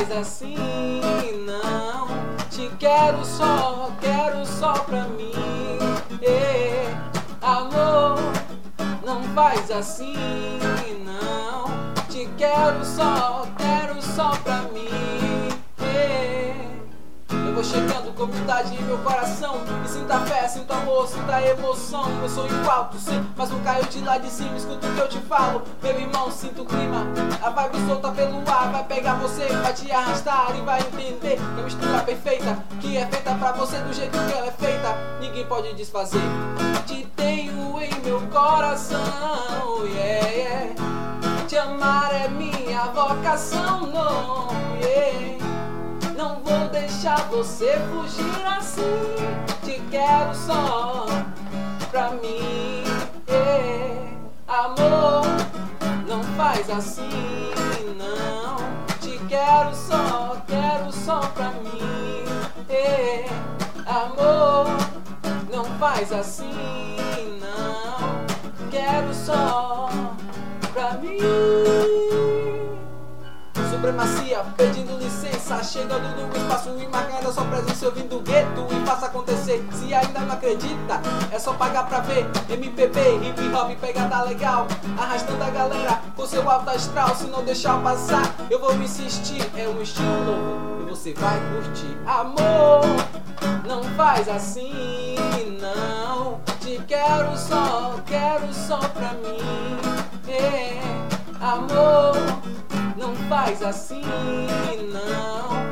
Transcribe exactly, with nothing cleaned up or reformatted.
faz assim, não. Te quero só, quero só pra mim. Ei, amor, não faz assim, não. Te quero só, quero só pra mim. Ei, eu vou chegando com humildade em meu coração. E sinta fé, sinta amor, sinta emoção. Eu sou igual, tu sim, mas não caiu de lá de cima. Escuta o que eu te falo, meu irmão, sinta o clima. A vibe solta pelo ar, vai pegar você, vai te arrastar e vai entender que a mistura perfeita, que é feita pra você do jeito que ela é feita, ninguém pode desfazer. Te tenho em meu coração, yeah, yeah. Te amar é minha vocação, não, yeah. Não vou deixar você fugir assim. Te quero só pra mim, yeah. Amor, não faz assim, não. Te quero só, quero só pra mim, yeah. Amor, não faz assim, não. Quero só pra mim. Supremacia, pedindo licença, chegando no espaço e marcando a sua presença, ouvindo o gueto e faça acontecer. Se ainda não acredita, é só pagar pra ver. M P B, hip hop, pegada legal, arrastando a galera com seu alto astral. Se não deixar passar, eu vou insistir. É um estilo novo e você vai curtir. Amor, não faz assim, não. Te quero só, quero só pra mim, é. Amor, não faz assim, não.